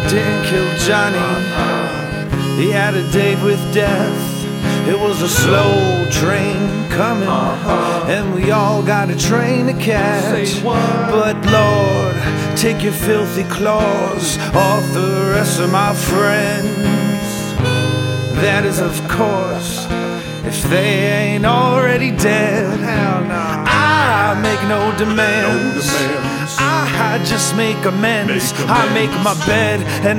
didn't kill Johnny. He had a date with death. It was a slow train coming, and we all got a train to catch. But Lord, take your filthy claws off the rest of my friends. That is, of course, if they ain't already dead. I make no demands. I just make amends. I make my bed and